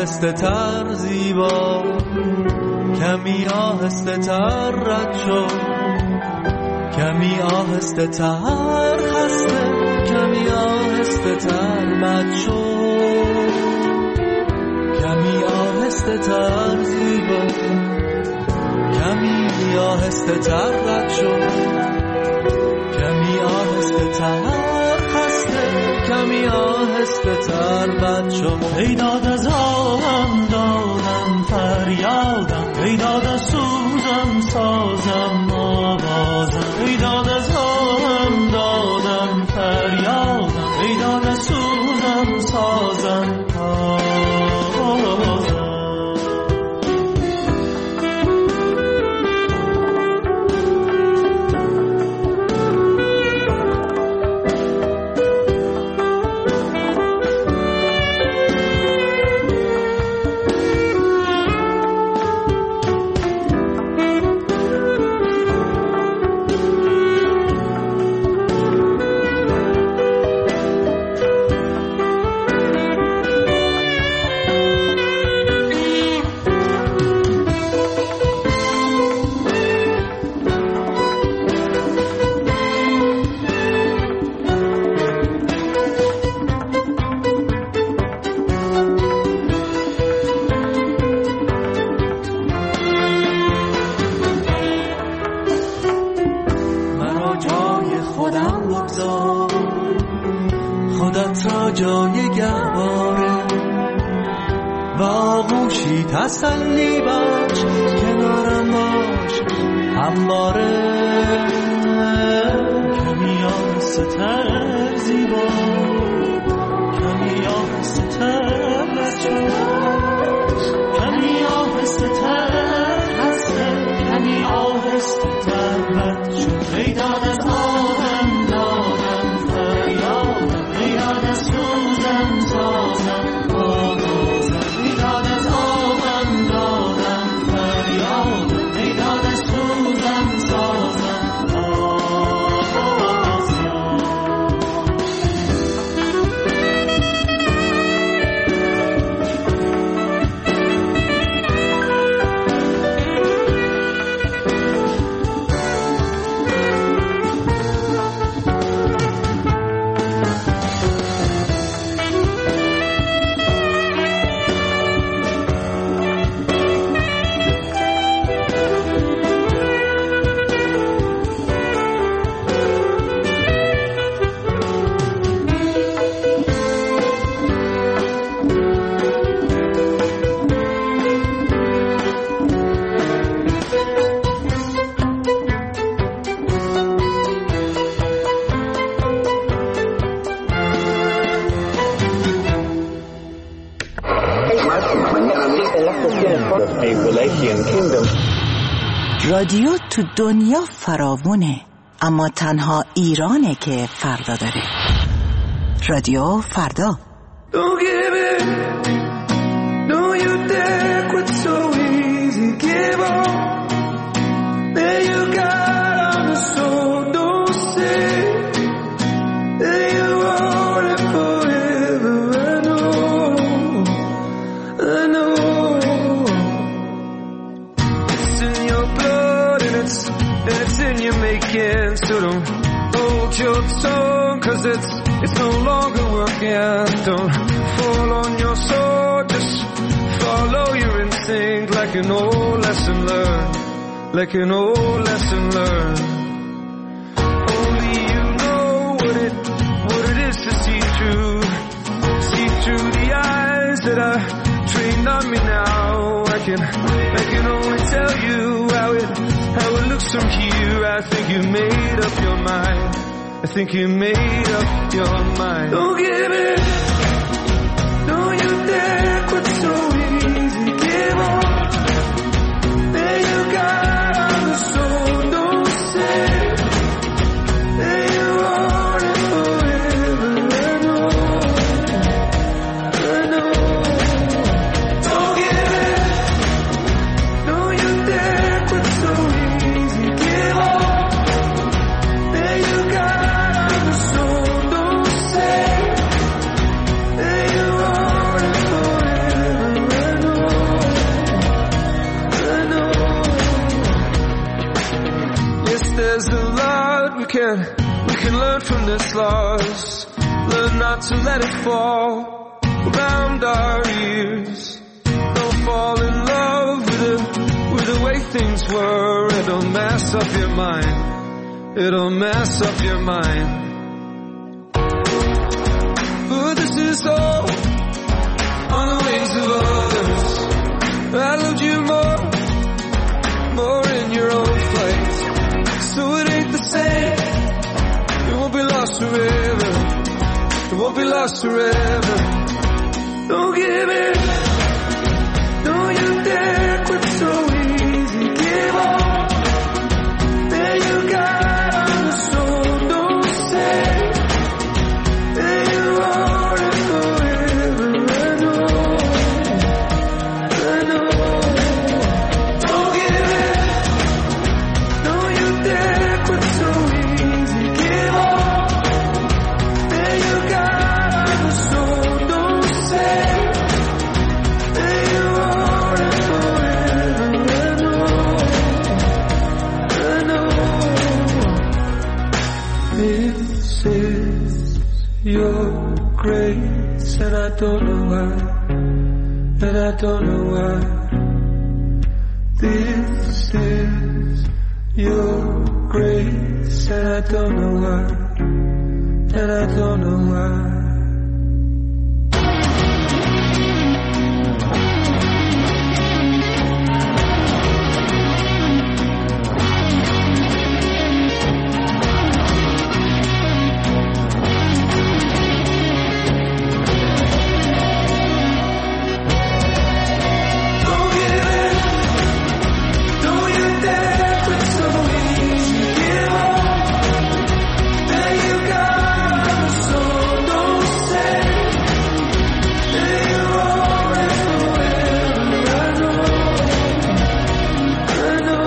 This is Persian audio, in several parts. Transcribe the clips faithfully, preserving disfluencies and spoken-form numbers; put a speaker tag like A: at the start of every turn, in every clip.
A: آهسته تر زیبا، کمی آهسته تر رد شو، کمی آهسته تر خسته، کمی آهسته تر بد شو، کمی آهسته تر زیبا، کمی آهسته تر رد شو، کمی آهسته تر خسته، کمی آهسته تر بد شو. ای داد از آهم دادم فریادم، ای داد از سوزم سازم آوازم، ای داد از آهم دادم فریادم، ای داد از سوزم سازم آوازم. تسلی باش، کنارم باش همواره، کمی آهسته تر زیبا، کمی آهسته تر رد شو، کمی آهسته تر خسته، کمی آهسته تر رد شو. ای داد از آدم دادم فریادم، ای داد از سوزم سازم آوازم، ای داد از آدم دادم فریادم، ای داد از سوزم سازم آوازم.
B: رادیو تو دنیا فراوونه، اما تنها ایرانه که فردا داره. رادیو فردا.
C: Don't give it, don't you dare quit so easy, give up. There you got on the soul, don't say that you want it forever. I know, I know. It's in your blood and it's, and it's in your making, so don't hold your tongue, cause it's It's no longer working. Don't fall on your sword, just follow your instinct, like an old lesson learned, like an old lesson learned. Only you know what it, what it is to see through, see through the eyes that are trained on me now. I can, I can only tell you how it, how it looks from here. I think you made up your mind. I think you made up your mind. Don't give it, don't you dare quit so easy, give up. There you got on the soul, don't say that you want it forever. I know, I know. Don't give it, don't you dare quit so easy, give up. There you got there's a lot we can, we can learn from this loss. Learn not to let it fall around our ears. Don't fall in love with the, with the way things were. It'll mess up your mind. It'll mess up your mind. But this is all on the wings of others. I loved you more, more in your own flight. So it ain't the same. It won't be lost forever. It won't be lost forever. Don't give in. Don't you dare quit so easy. Give up. There you got on the soul. Don't say that you're on it forever. I know. I know. Don't give in. Don't you dare quit so easy. Give up. There you got on the soul. Don't say that you're on it forever. I know. I know. This is your grace, and I don't know why, and I don't know why. This is your grace, and I don't know why, and I don't know why. Don't give in. Don't you dare quit so easy. Give up. There you got on the soul. Don't say that you're on it forever. I know. I know.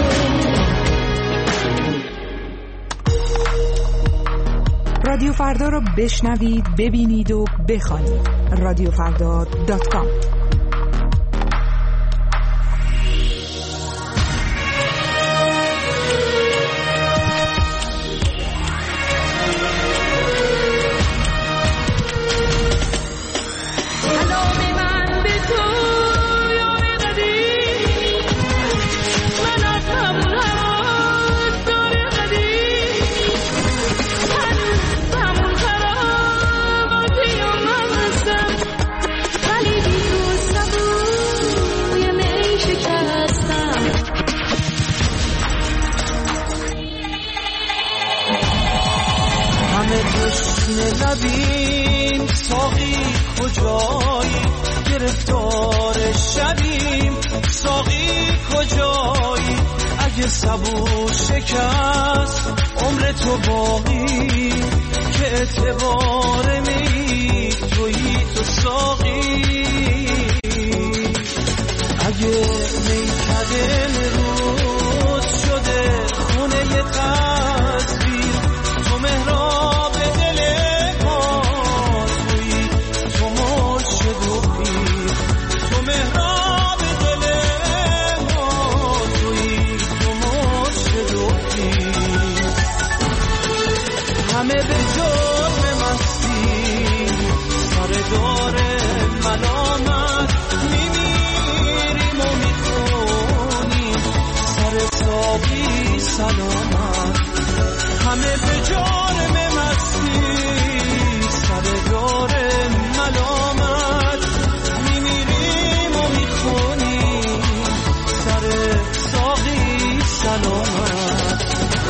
D: رادیو فردا رو بشنوید، ببینید و بخوانید. رادیو فردا دات کام.
E: سلام من به تو یار قدیم، من از همون هراس دار قدیم، هنوز همون خراباتی و من هستم، ولی بی تو سبوی می شکستم.
A: همه جشن لبیم ساقی کجایی گرفتار شبیم ساقی کجایی اگه سبو شکست عمر تو باقی که اعتبار می تویی تو ساقی اگه میکده روز شده خونه تصویر تو مهراب دل ما تویی تو مرشد و پیر تو مهراب دل ما تویی تو مرشد و پیر همه به جرم مستی سر دار ملامت میمیریم و میخونیم سر ساقی سلامت همه به جرم مستی سر دار ملامت میمیریم و میخونیم سر ساقی سلامت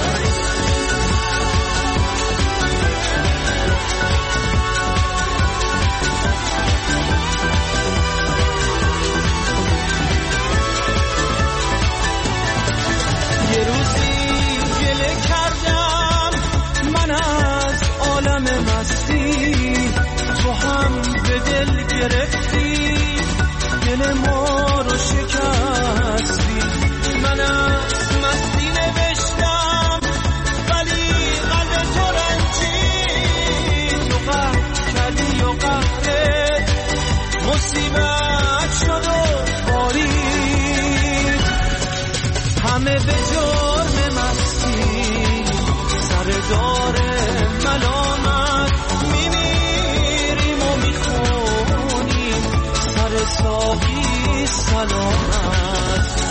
A: یه روزی گله کردم من از عالم مستی تو هم به دل گرفتی دل ما رو شکستی من از مستی نوشتم ولی قلب تو رنجید تو قهر کردی و قهرت مصیبت شد و بارید همه به جرم مستی سر داره ملامت میمیریم و میخونیم سر ساقی سلامت.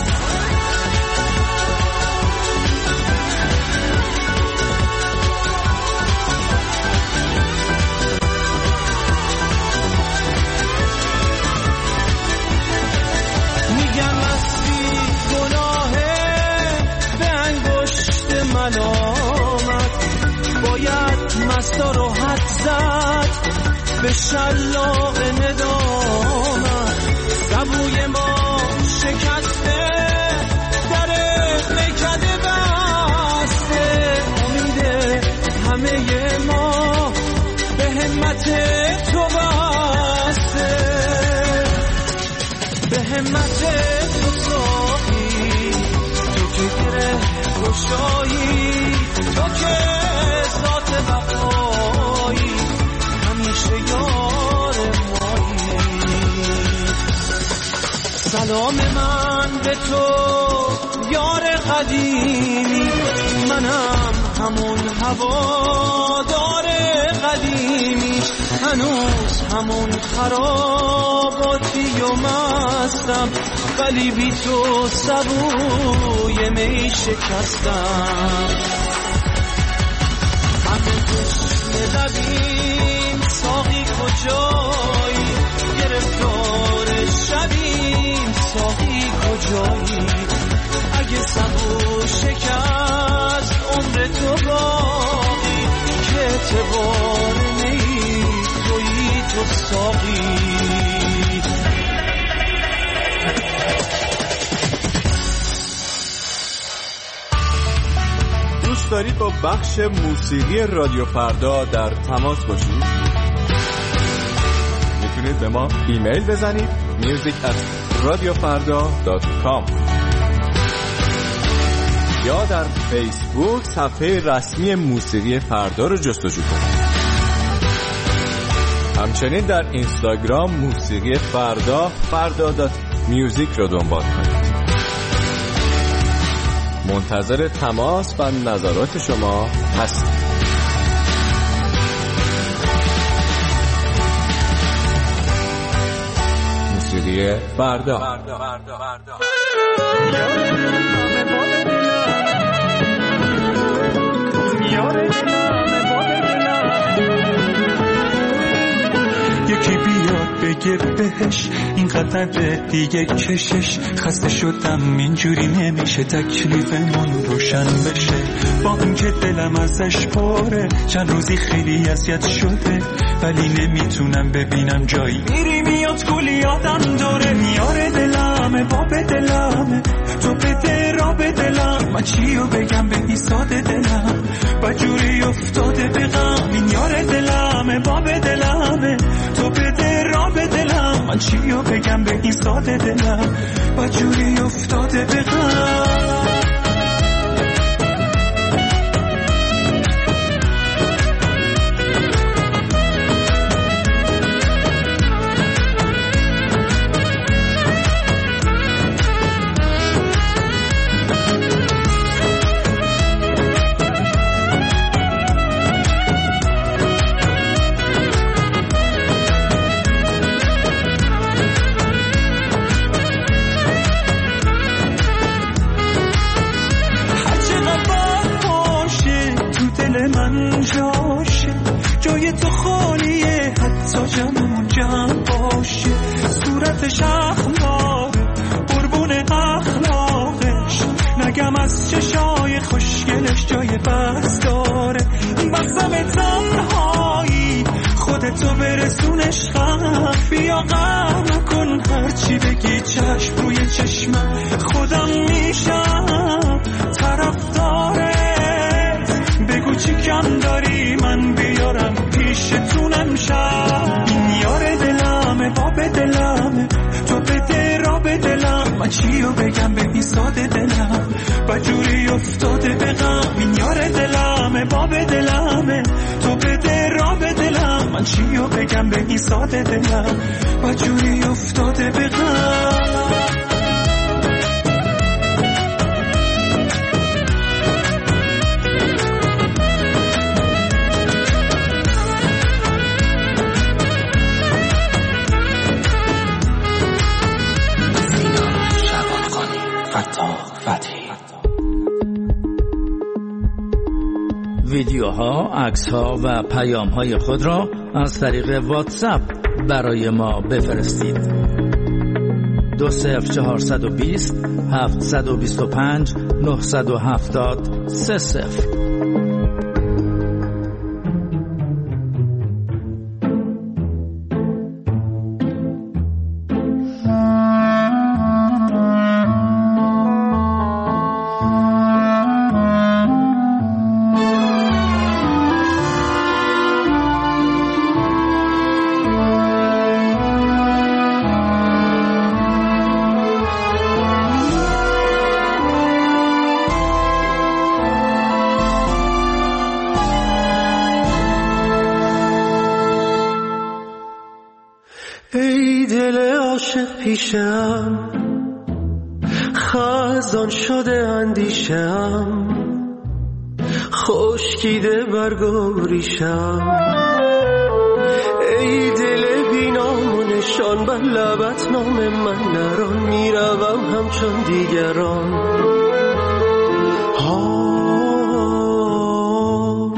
A: میگن مستی گناهه به انگشت ملامت باید مستا رو حد زد به شلاق ندامت. سبوی ما شکسته در میکده بسته امید همه ما به همت تو بسته به همت تو ساقی تو که گره گشایی تو که ذات بقایی همیشه یار مایی. سلام من به تو یار قدیمی منم همون هوادار قدیمی هنوز همون خراباتی و مستم ولی بی تو سبوی می شکستم. همه تشنه لبیم ساقی کجایی گرفتار شبیم ساقی کجایی اگه سبو شکست عمر تو باقی که اعتبار نی تویی تو ساقی.
F: دوست دارید با بخش موسیقی رادیو فردا در تماس باشید؟ میتونید به ما ایمیل بزنید music at radiofarda dot com یا در فیسبوک صفحه رسمی موسیقی فردا رو جستجو کنید. همچنین در اینستاگرام موسیقی فردا فردا دات میوزیک رو دنبال کنید. منتظر تماس و نظرات شما هستیم. موسیقی فردا. فردا. فردا. فردا.
G: یکی بیاد بگه بهش اینقدر دیگه کشش خسته شدم اینجوری نمیشه تکلیفمون روشن بشه با اینکه دلم ازش پره چند روزی خیلی اذیت شده ولی نمیتونم ببینم جایی میری میاد کلی یادم داره میاره دلمه با به دلمه تو بده را به دلم من چیو بگم به این ساده دلم بجوری افتاده به غم این یاره دلمه با به دلمه تو بده را به دلم من چیو بگم به این ساده دلم بجوری افتاده به غم. چشای خوشگلش جای بس داره بسم تنهایی خودتو برسونش خم بیا غم کن هرچی بگی چشم روی چشمم خودم میشم طرفدارت بگو چی کم داری من بیارم پیشتونم شم این یار دلمه با به دلمه تو بده را به دلم من چیو بگم به این ساده دلم بجوری افتاده به غم این یار دلمه با به دلمه تو بده را به دلم من چیو بگم به این ساده دلم بجوری افتاده به غم.
H: ویدیوها، عکس‌ها و پیام‌های خود را از طریق واتساپ برای ما بفرستید. دو صفر چهارصد و بیست هفتصد و بیست و پنج نهصد و هفتاد سه صفر.
A: ای دل عاشق پیشم، خزان شده اندیشم، خشکیده برگ و ریشم. ای دل بی نام و نشان، بر لبت نام من نران، میروم همچون دیگران. ها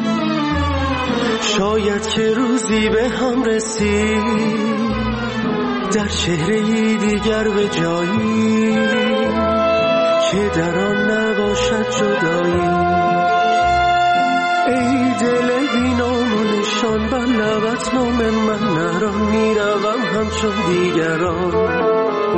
A: شاید که روزی به هم رسید، در چهره دیگر به جایی که در آن نباشد جدایی. ای دل بی نام و نشان، بر لبت نام من نران، میروم همچون دیگران.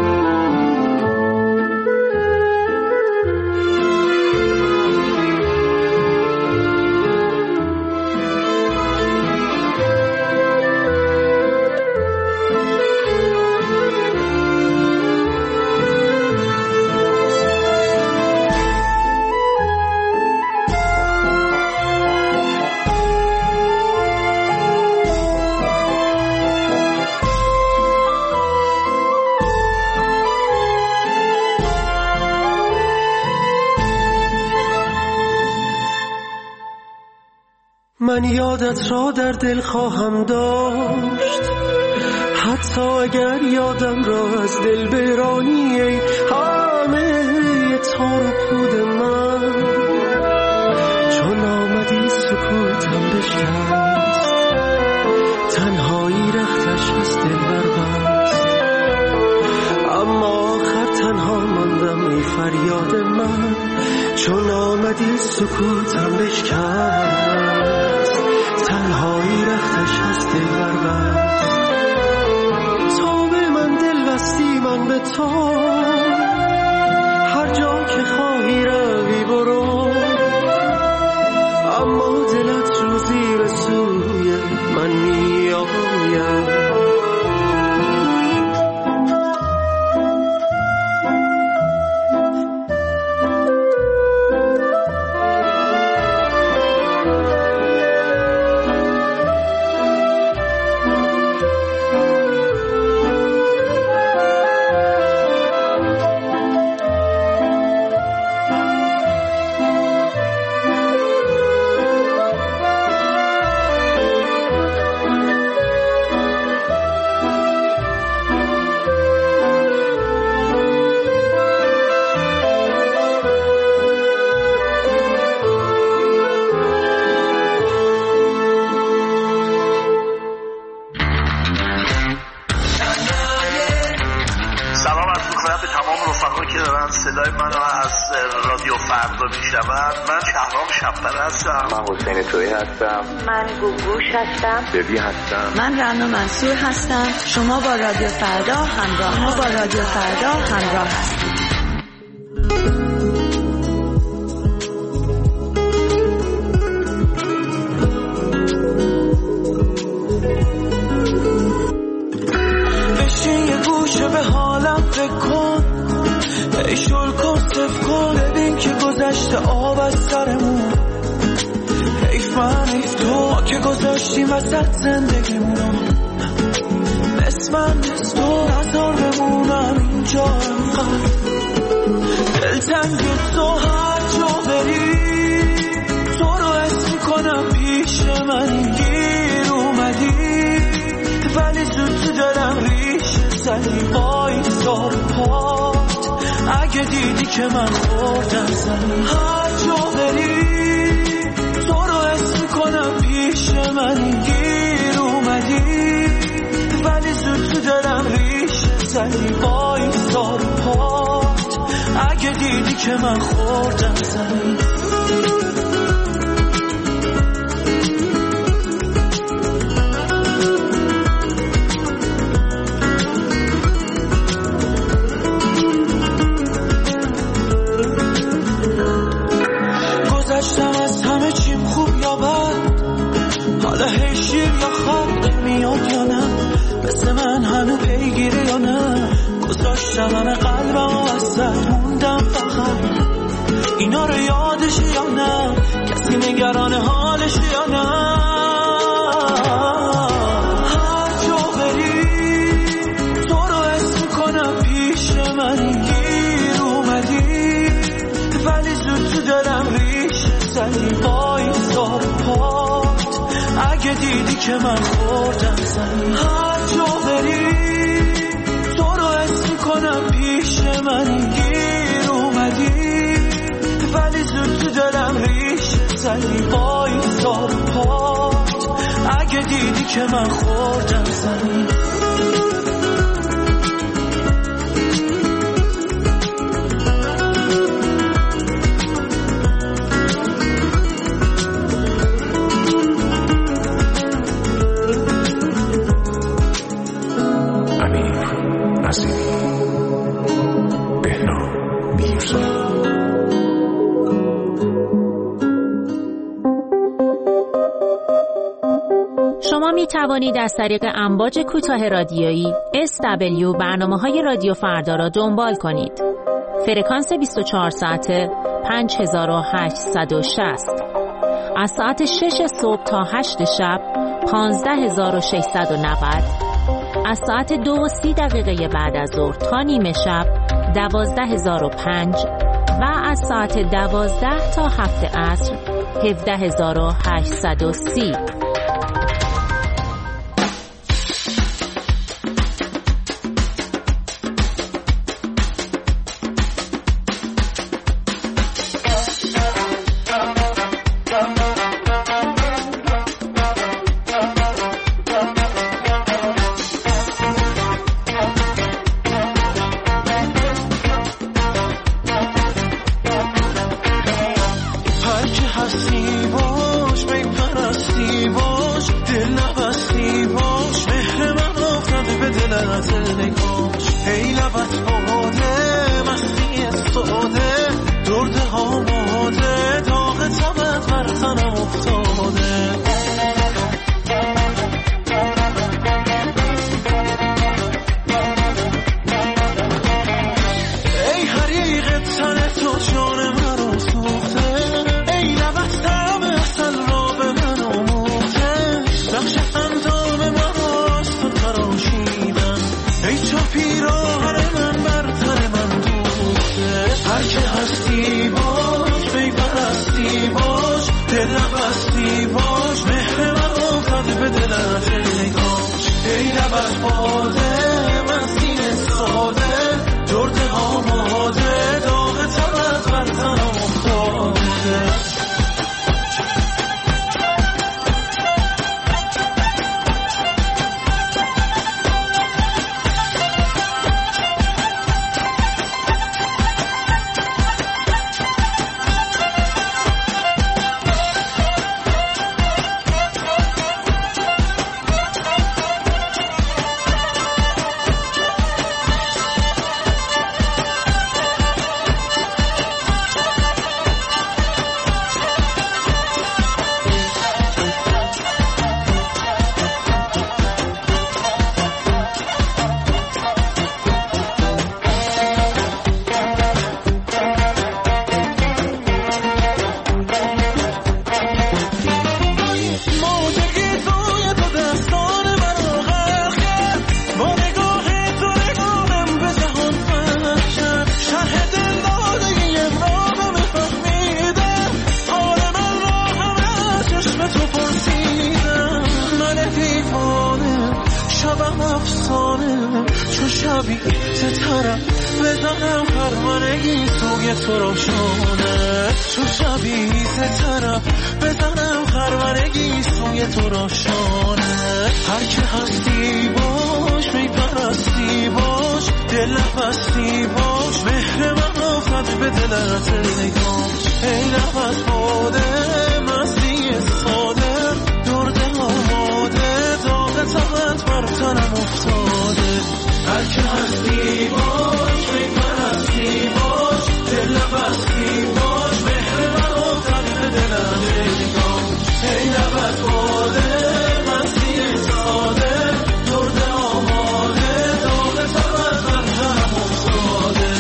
A: من یادت را در دل خواهم داشت، حتی اگر یادم را از دل برانی. ای همه تار و پود من، چون آمدی سکوتم بشکست، تنهایی رختش از دل بربست. اما آخر تنها ماندم ای فریاد من، چون آمدی سکوتم بشکست، تنهایی رختش از دل بربست. تا به من دل بستی من به تو، هر جا که خواهی روی برو، اما دلت روزی به سوی من می آید.
I: صدای منو از رادیو فردا میشنون. من شهرام شب‌پره هستم.
J: من حسین تویی هستم.
K: من گوگوش هستم.
J: ببی هستم.
L: من رنا منصور هستم. شما با رادیو فردا همراه شما با رادیو فردا همراه هستید.
A: بشین یه گوشه به حالم بکن، ای شل کن صف کن، ببین که گذشته آب از سرمون. حیف من حیف تو که گذاشتیم وسط زندگیمونو، نصف من نصف تو نظر بمونم اینجا انقدر. دلتنگ تو هر جا بری، تو رو حس میکنم پیش منی. گیر اومدی ولی زود تو دلم ریشه زدی. وای سار پات اگه دیدی که من خوردم زمین. هر جا بری تو رو حس که من خوردم زمین. گذشتم از همه چیم خوب یا بد، حالا هی شیر یا خط میاد یا نه، مثل من هنو پیگیره یا نه. گذاشتم همه قلبم وسط موندم فقط اینا رو یادش یا نه، کسی نگران حالش یا نه. هر جا بری تو رو حس میکنم پیش من گیر اومدی، ولی زود تو دلم ریشه زدی. وایسار پات اگه دیدی که من خوردم زمین. هر جا بری تو رو حس میکنم پیش من گیر اومدی، ولی زود تو دلم ریشه زدی. وایسار پات اگه دیدی که من خوردم زمین.
M: شما می توانید از طریق امواج کوتاه رادیویی اس دبلیو برنامه‌های رادیو فردا را دنبال کنید. فرکانس بیست و چهار ساعته پنج هزار و هشتصد و شصت، از ساعت شش صبح تا هشت شب پانزده هزار و ششصد و نود، از ساعت دو و سی دقیقه بعد از ظهر تا نیمه شب دوازده هزار و پنج و از ساعت دوازده تا هفت عصر هفده هزار و هشتصد و سی.
A: شبی ستاره بزنم پروانگی توی تو روشانه، تو شبی ستاره بزنم پروانگی توی تو روشانه. هر که هستی باش، میپرستی باش، دل نفستی باش، مهر من افتاد به دلت نگام ای نفس باده مستی ساده درد آماده داغ تبت بر تنم افتاده هر که هستی باش می پرستی باش دل بستی باش مهر من افتاد به دلت نگام ای نفس باده مستی ساده درد آماده داغ تبت بر تنم افتاده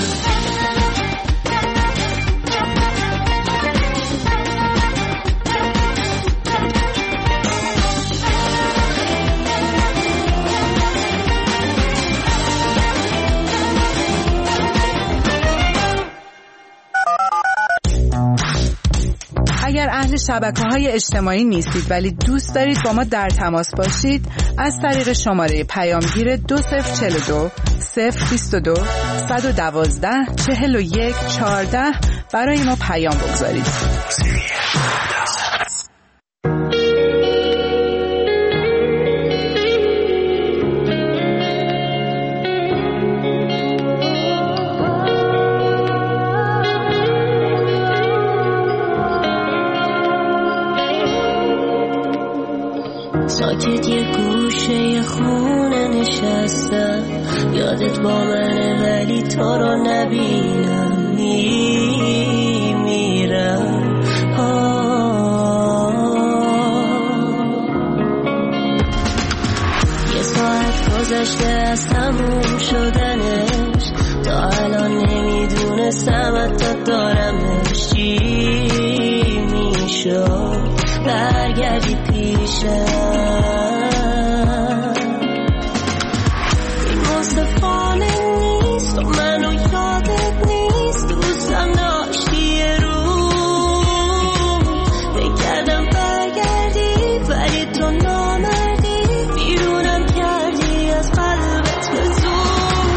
D: اگر اهل شبکه‌های اجتماعی نیستید ولی دوست دارید با ما در تماس باشید، از طریق شماره پیامگیر دو صفر چهل و دو صفر بیست و دو صد و دوازده چهل و یک چهارده برای ما پیام بگذارید.
E: ساکت یه گوشه خونه نشستم یادت با منه ولی تو رو نبینم میمیرم یه ساعت گذشته از تموم شدنش تا الان نمیدونستم حتی دارمش چی میشد برگردی پیشم این مصطفانه نیست و منو یادت نیست دوستم داشتی یه روز بگردم برگردی ولی تو نامردی بیرونم کردی از قلبت به زور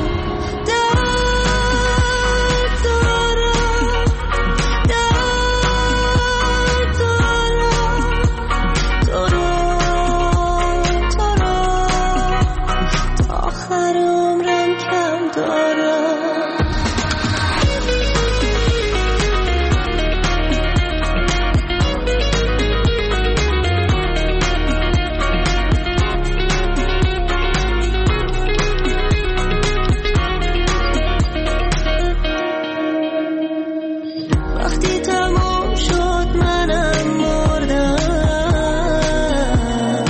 E: درد دارم درد دارم تو رو تو رو تا آخر عمرم کم دارم وقتی تموم شد منم مردم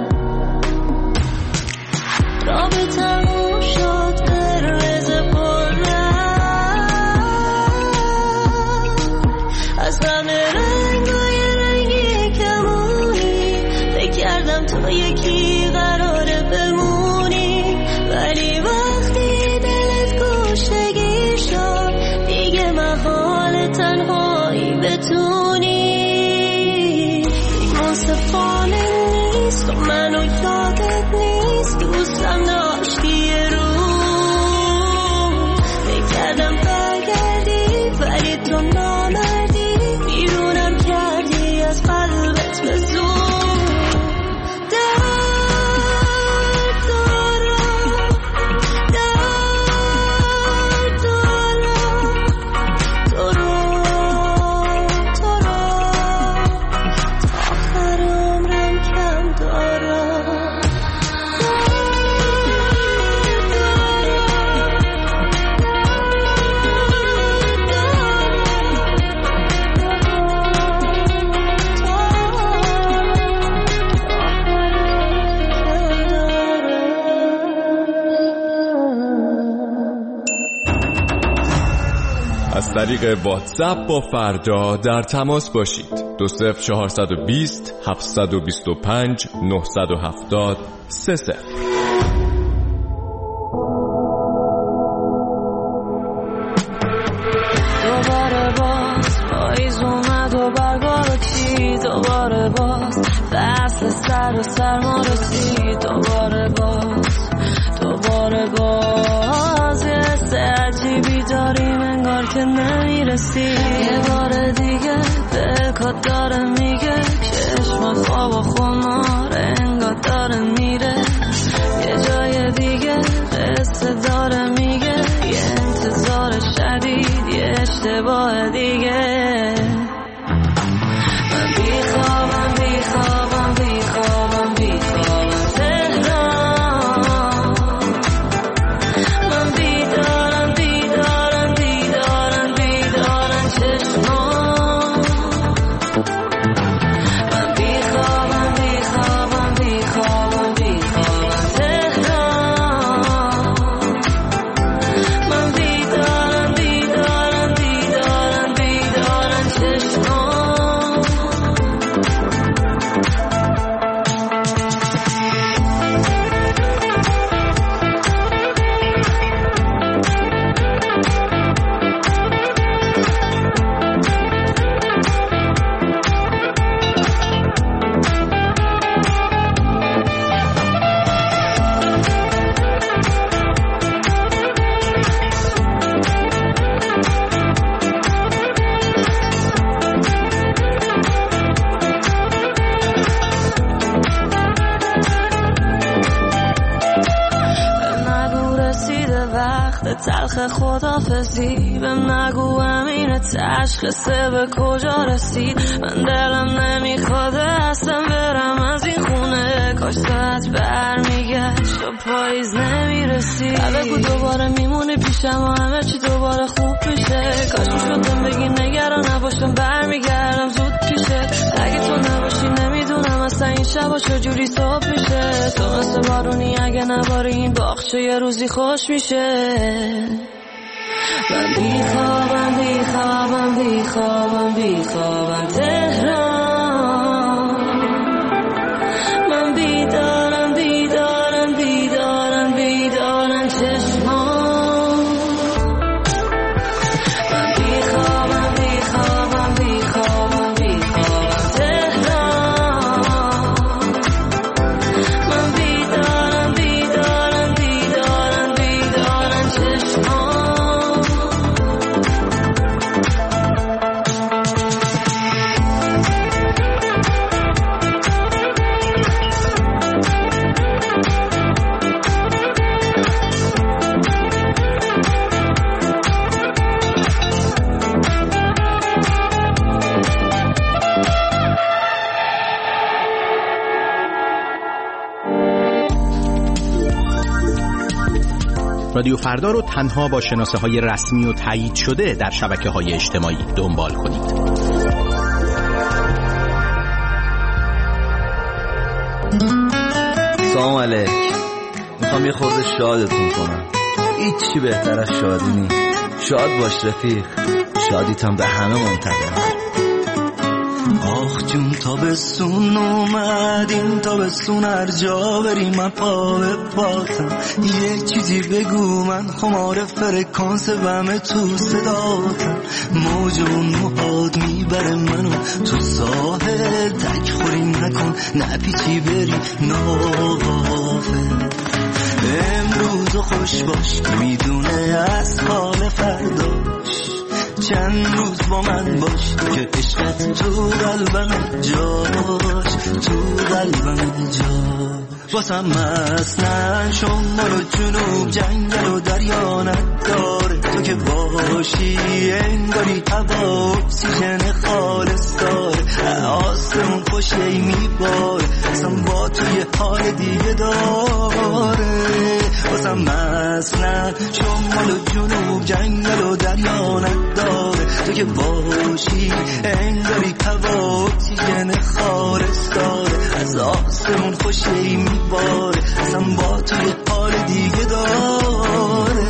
E: رابه تموم شد قرمز بردم از همه رنگای رنگی کمونی فکر کردم تو یکی قراره بمونی ولی وقتی دلت گوشگیر شد دیگه محال تنهایی بتونی این منصفانه نیست و منو یادت نیست دوستم داشتی یه روز بکردم برگردی ولی تو نامردی بیرونم کردی از قلبت به زور درد دارم درد دارم تو رو تو رو تا آخر عمرم کم دارم
F: از طریق واتساپ با فردا در تماس باشید. دو صفر چهارصد و بیست هفتصد و بیست و پنج نهصد و هفتاد سه صفر.
E: دوباره باز پاییز اومد و برگا رو چید دوباره باز فصل سر و سرما رسید دوباره باز دوباره باز یه حس عجیبی داریم انگار که نمیرسی یه بار دیگه دلکات داره میگه چشمات خواب و خمار انگار داره میره یه جای دیگه قصه داره میگه یه انتظار شدید من بیخوابم بیخوابم بیخوابم بیخوابم تهران، من بیدارم بیدارم بیدارم بیدارم چشمان. تلخ خدافزی بهم نگو امین تشخیصه به کجا رسید. من دلم نمیخواد اصلا برم از این خونه، کاش ساعت برمیگشت و پاییز نمیرسید. بگو دوباره میمونی پیشم و همه چی دوباره خوب میشه. کاش میشدم بگی نگران نباشم برمیگردم زود پیشه. اگه تو نباشی نمیدونم اصلا این شبا چجوری صبح میشه. تو مثل بارونی اگه نباری این باغچه یه روزی خوش میشه. من بیخوابم بیخوابم بیخوابم بیخوابم تهران، من بیدارم بیدارم بیدارم بیدارم چشمان. من بیخوابم بیخوابم بیخوابم بیخوابم تهران، من بیدارم بیدارم بیدارم بیدارم چشمان.
N: رادیو فردا رو تنها با شناسه های رسمی و تایید شده در شبکه های اجتماعی دنبال کنید.
O: سلام علیک، میخوام یه خورده شادتون کنم. هیچی بهتر از شادی نی. شاد باش رفیق، شادیت هم به همه منتقل.
A: آخ جون تابستون اومدیم، تابستون هر جا بریم من پا به پاتم. یه چیزی بگو من خمار فرکانس بمه تو صداتم. موجون موهاد میبره منو تو ساحل، تک خوری نکن نپیچی بری نوافل. امروز خوش باش میدونه از حال فرداش، چند روز با من باش که عشقت تو قلبم جاش، تو قلبم جاش. واسم مثلا شمال و جنوب جنگل و دریا نداره. تو که باشی انگاری هوا اکسیژن خالص داره. آسمون خوشی میباره اصلا با توی حال دیگه داره. واسم مثلا شمال و جنوب جنگل و دریا نداره. تو که باشی انگاری هوا اکسیژن خالص داره. از آسمون خوشی میباره اصلا با توی حال دیگه داره.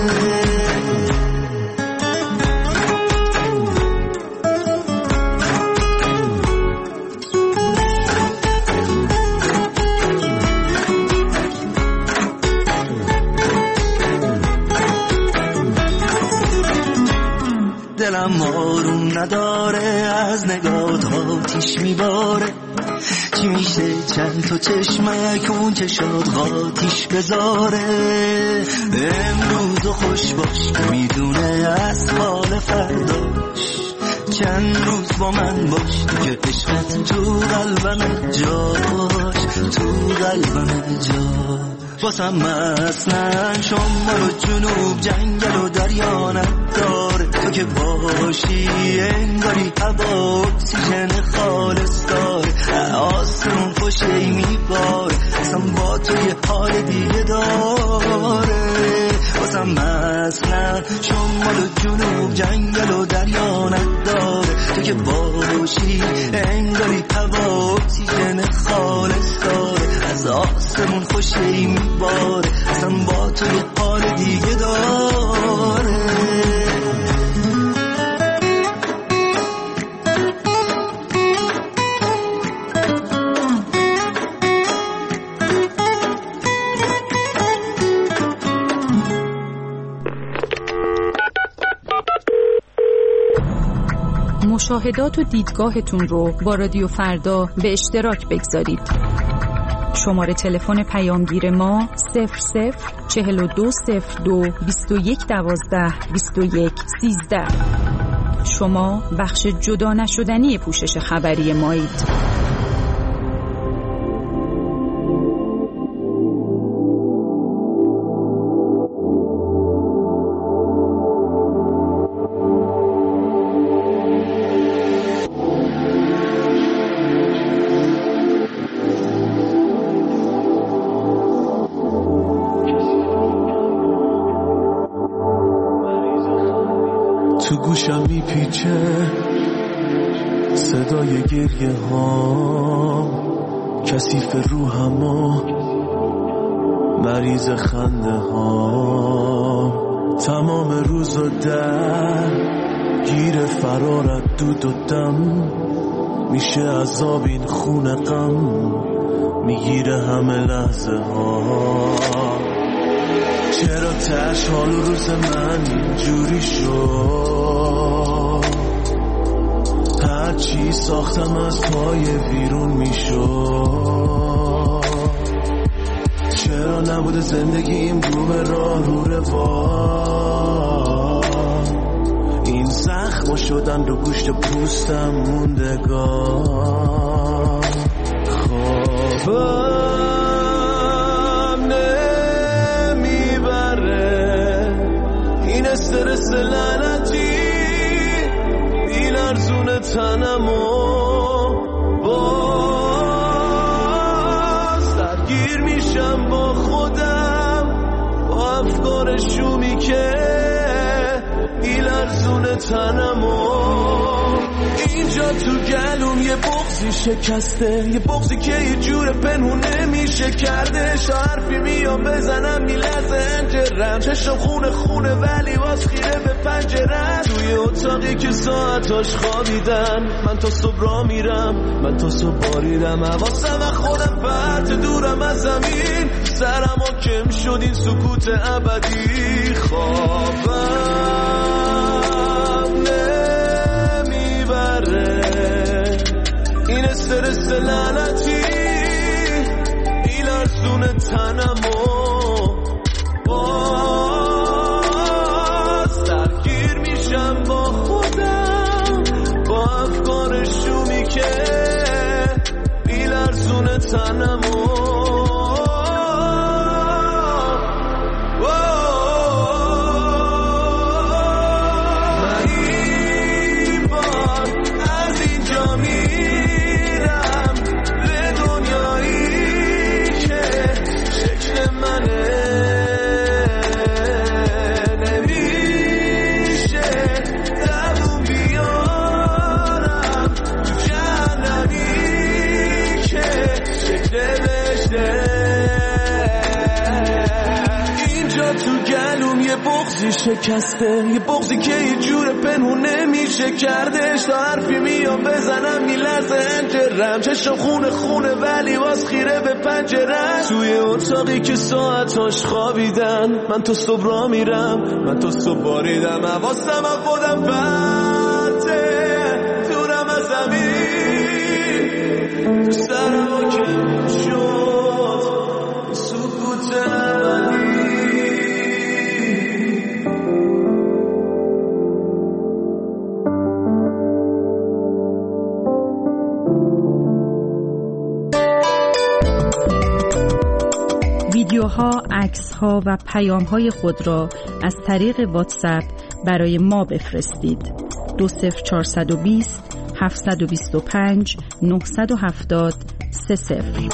A: دلم آروم نداره از نگاهت آتیش میباره. چی میشه چند تا چشمک اون چشات آتیش بذاره. امروز خوش باش میدونه از حال فرداش، چند روز با من باش که عشقت تو قلبم جاش، تو قلبم جاش. واسم مثلا شمال و جنوب جنگل و دریا نداره. تو که باشی انگاری هوا اکسیژن خالص داره. آسمون خوشی میباره اصلا با توی حال دیگه داره. واسم مثلا شمال و جنوب جنگل و دریا نداره. تو که باشی انگاری آسمون خوشه ای میباره، اصلا با تو یه حال دیگه داره.
P: مشاهدات و دیدگاهتون رو با رادیو فردا به اشتراک بگذارید. شماره تلفن پیامگیر ما صفر صفر چهل و دو صفر دو بیست و یک دوازده بیست و یک سیزده. شما بخش جدا نشدنی پوشش خبری مایید.
A: تو گوشم میپیچه صدای گریه ها، کثیف روحم و مریض خنده ها. تمام روز و در گیر فرارت دود و دم، میشه عذاب این خون غم، میگیره همه لحظه ها. چرا تش حال و روز من اینجوری شد؟ هرچی ساختم از پای ویرون میشد. چرا نبوده زندگیم رو به راه رو روان؟ این زخم شدن رو گوشت پوستم موندگار. خوابم این استرس لعنتی بیلرزون تنمو، باز درگیر میشم با خودم، با افکار شومی که بیلرزون تنمو. اینجا تو گلوم یه بغضی شکسته، یه بغضی که یه جور پنهون نمیشه کردش. حرفی میام بزنم میلرزه انجرم، چشم خونه خونه ولی باز خیره به پنجرم. توی اتاقی که ساعتاش خوابیدن، من تا صبح را میرم، من تا صبح باریدم. حواسم و خودم پرت دورم از زمین، سرم حاکم شد این سکوت ابدی. خوابم این استرس لعنتی بیلرزون تنمو، باز درگیر میشم با خودم، با افکار شومی که بیلرزون تنمو. بغضی شکسته، یه بغضی که یه جور پنهون نمیشه کردش. تا حرفی میام بزنم میلرزه انجرم، چشم خونه خونه ولی باز خیره به پنجرم. توی اتاقی که ساعتاش خوابیدن، من تا صبح را میرم، من تا صبح باریدم. حواسم و خودم پرته دورم از زمین، تو سرم حاکم شد سکوت ابدی.
P: ویدیوها، عکس‌ها و پیام‌های خود را از طریق واتساپ برای ما بفرستید. دو صفر چهارصد و بیست هفتصد و بیست و پنج نهصد و هفتاد سه صفر.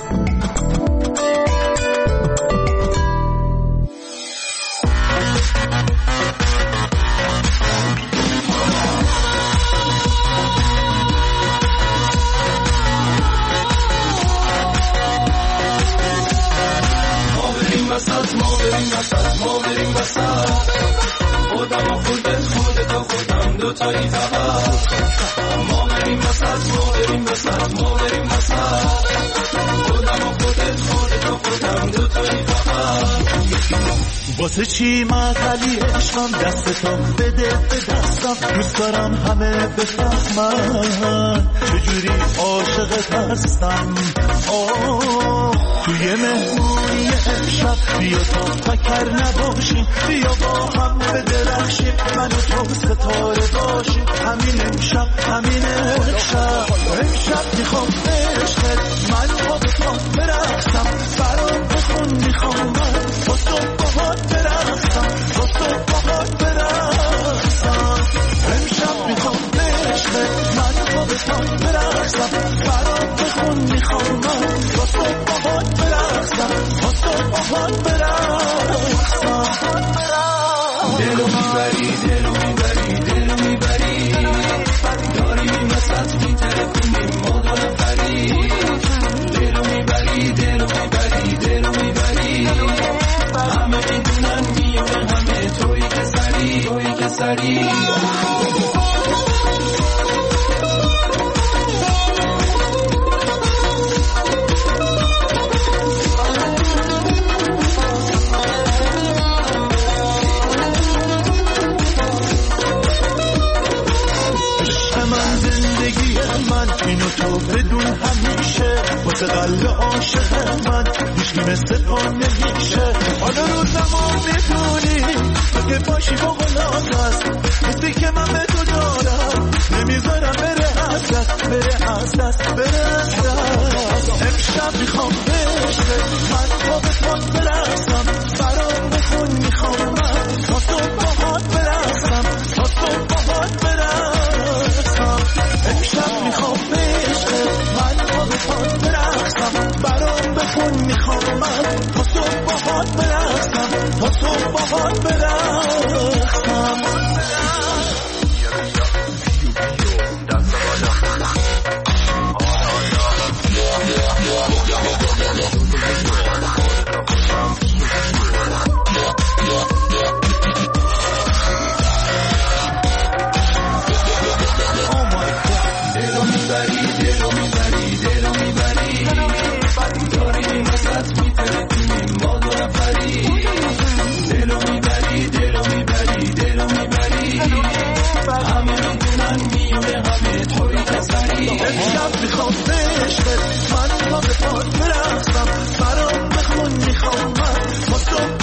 A: دوتایی فقط ما بریم وسط ما بریم وسط ما بریم وسط خودم و خودت خودت و خودم دوتایی فقط
Q: واسه چی معطلی عشقم دستتو بده به دستم دوست دارم همه بفهمن چجوری عاشقت هستم آه توی مهمونی امشب بیا تا فکر نباشیم بیا با هم بدرخشیم من و تو ستاره باشیم همین امشب همین امشب امشب میخوام عشقت من با بخوام برقصم برام بخون میخوام من با تو باهات برقصم با تو باهات برقصم امشب میخوام عشقت من با بخوام برقصم برام بخون میخوام من با تو باهات برقصم با تو باهات برقصم
A: دلو میبری دلو میبری دلو میبری داریم این وسط میترکونیم ما دو نفری دلو میبری دلو میبری دلو میبری همه میدونن میونه همه توی که سری توی که سری
Q: اینو تو بدون همیشه واسه قلب عاشق من هیچکی مثل تو نمیشه حالا رو زمان میدونی اگه باشی با غلات هست حسی که من به تو دارم نمیذارم بره از دست بره از دست بره از دست امشب میخوام بشه من با بخواد برقصم برام بخون میخوام من تا صبح باهات برقصم تا صبح باهات برقصم امشب میخوام من با بخواد برقصم برام بخون میخوام من تا صبح باهات برقصم تا صبح باهات برقصم امشب میخوام عشقت من با بخواد برقصم برام بخون میخوام من با تو